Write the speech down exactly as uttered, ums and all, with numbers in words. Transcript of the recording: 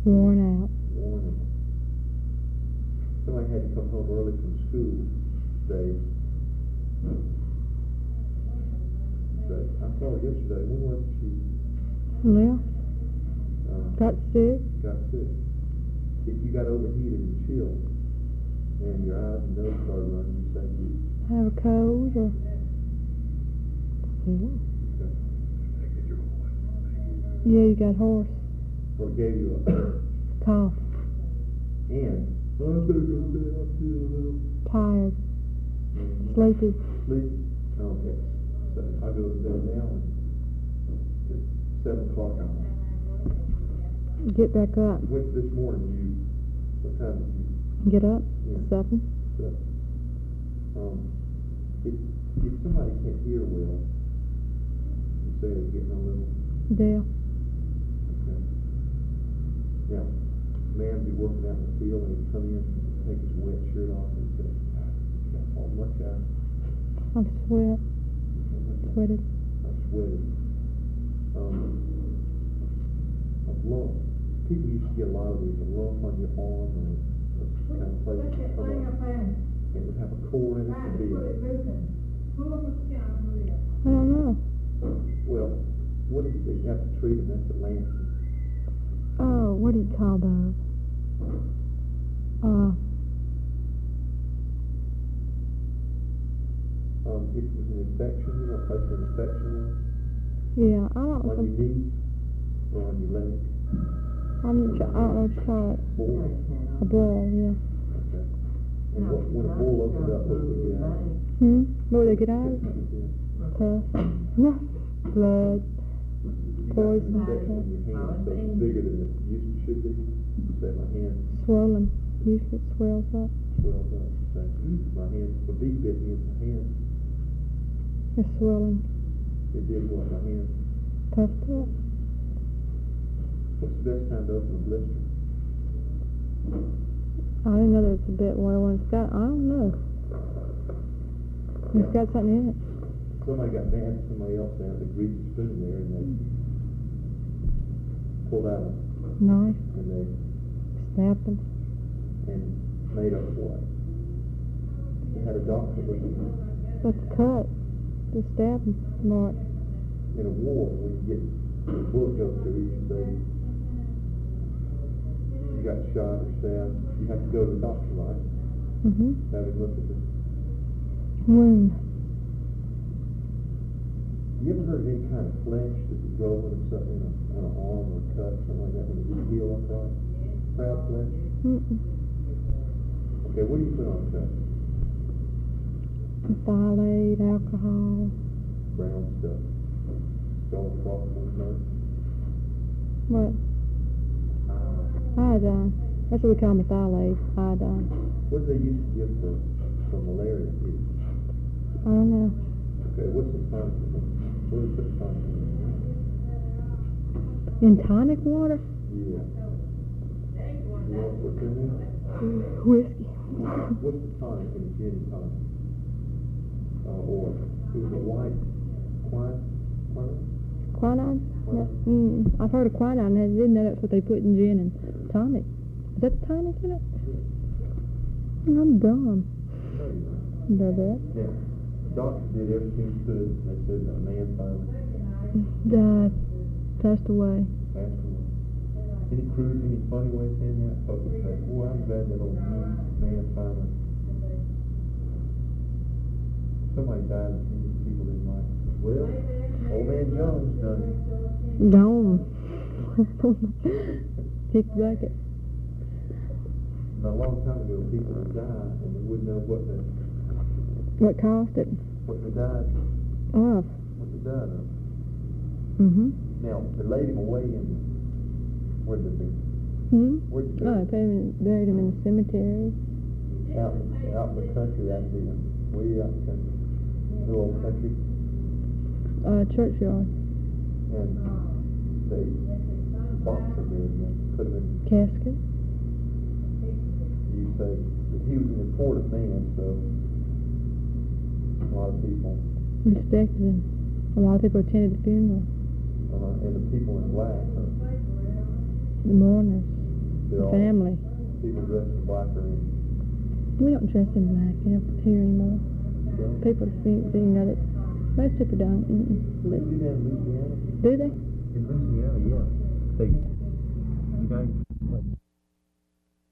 Worn out. Worn out. Somebody had to come home early from school today. But I saw her yesterday. When was she? Yeah. Uh, Got sick. got sick. If you got overheated and chilled, and your eyes and nose started running, you said you... Have a cold or... Yeah. Okay. Yeah, you got hoarse. Or gave you a... Cough. And, oh, I better go to bed, I feel a little... Tired. Mm-hmm. Sleepy. Sleepy. Okay. So I go to bed now, and it's seven o'clock I'm out. Get back up. Went this morning, you... What time did you... Get up. Yeah. Seven. So, um, if, if somebody can't hear well, you say they're getting a little... Deal. Okay. Now, man be working out in the field and he'd come in, take his wet shirt off and say, "God, you got all much out." I'm sweat. Sweated. I sweated. Um, a lump. People used to get a lot of these, a lump on your arm or a kind of place that come up. It would have a core in it and be... I don't know. Well, what is it? They have to treat them. That's the Lancet. Oh, what do you call those? Uh, Um, if it was an infection, you know, a place an infection was, yeah, I don't on know. your knee or on your leg. I'm, I don't know what you call it. Bull. A bull, yeah. Okay. And what, when a bull opened up, what did they get out? Hmm? What would they get out of it? Yeah. Pus. No. Blood. You got Poison. an infection in your hand, so it's bigger than it used to should be. You say my hand Swollen. Usually it swells up. swells up. You say, my hand, a bee bit me in my hand. It's swelling. It did what, my hand? Puffed up. What's the best time to open a blister? I didn't know there was a bit where when it's got, I don't know. It's got something in it. Somebody got mad at somebody else down at the greasy spoon there, and they pulled out a Knife. and they Stabbed them. and made up what? They had a doctor with them. That's a cut. The stabbing mark. In a war, when you get when a bullet goes through you, you say you got shot or stabbed, you have to go to the doctor, right? Mm-hmm. Have him look at the... Wound. You ever heard of any kind of flesh that would grow on something, on, a, on an arm or a cut, something like that, when it would heal up right? Crab flesh? Mm-mm. Okay, what do you put on a cut? Phthalates, alcohol. Brown stuff. Going across one nose. What? Uh, Iodine. That's what we call phthalates. Iodine. what do they used to give for, for malaria people? I don't know. Okay, what's the tonic? What is the tonic? In tonic water? Yeah. You know what's in there? Whiskey. What's the tonic in a gin tonic? Uh, or it was a white quine, quine? Quinine? No. Mm, I've heard of quinine. I didn't know that's what they put in gin and tonic. Is that the tonic in it? I'm dumb. No, you're not. You know that? Yeah. Doctors did everything he could. They said a man finally Died. Passed away. passed away. Any cruise, any funny way of saying that? Folks would say, boy, I'm glad that old man, man finally. Somebody died and people didn't like it. Well, old man Jones done it. Gone. Kick the bucket. Not a long time ago, people would die and they wouldn't know what they, What caused it? what they died, Of. what they died of. Mm-hmm. Now, they laid him away in, where'd they be? Hmm? Where'd they Oh, be? they buried him in the cemetery. Out, out in the country, that'd be way out in the country. Little old country. Uh, churchyard. And they boxed him there and then put him in, Casket. you say, that he was an important man, so a lot of people, Respected him. A lot of people attended the funeral. uh, and the people in black, uh, The mourners. they're all family. people dressed in black or in. We don't dress in black here here anymore. Don't? People think, you know, that most people don't. Mm-mm. They do that in Louisiana. Do they? In Louisiana, yeah. They, you know,